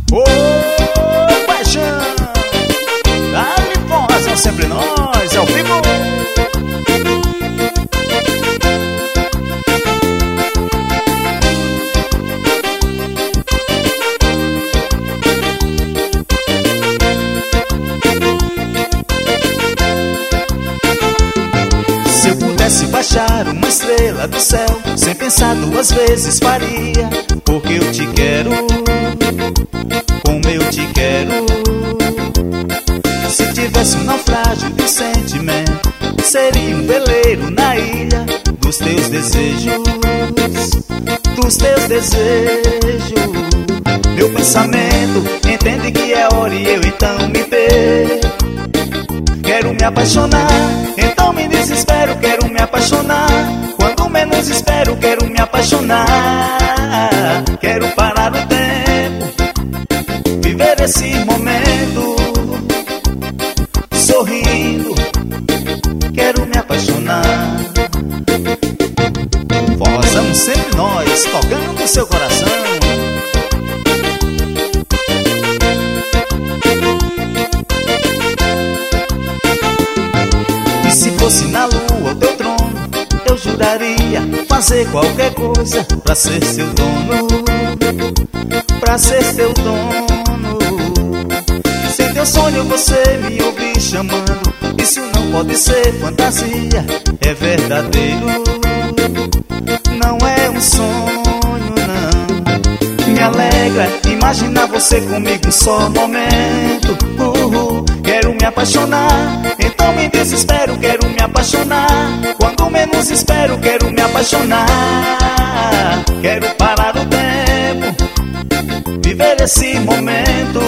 Ô, paixão, dá-lhe força, sempre nós, ao vivo. Se eu pudesse baixar uma estrela do céu, sem pensar duas vezes faria, porque eu te quero, como eu te quero. Se tivesse um naufrágio de sentimento, seria um veleiro na ilha dos teus desejos, dos teus desejos. Meu pensamento entende que é hora e eu então me perco. Quero me apaixonar, então me desespero, quero me apaixonar. Quando menos espero, quero me apaixonar. Quero parar o tempo, viver esse momento, sorrindo, quero me apaixonar. Forrozão sempre nós, tocando seu coração. E se fosse na lua o teu trono, eu juraria fazer qualquer coisa pra ser seu dono, pra ser seu dono. Se em teu sonho você me ouvir chamando, isso não pode ser fantasia, é verdadeiro, não é um sonho não. Me alegra imaginar você comigo um só momento. Quero me apaixonar, então me desespero, quero me apaixonar. Quando menos espero, quero me apaixonar. Quero parar o tempo, viver esse momento,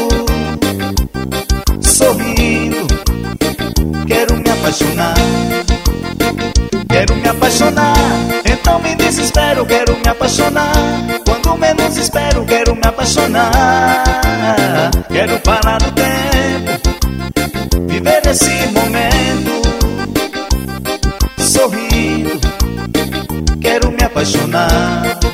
sorrindo, quero me apaixonar. Quero me apaixonar, então me desespero, quero me apaixonar. Quando menos espero, quero me apaixonar. Quero parar o tempo, viver esse momento, sorrindo, quero me apaixonar.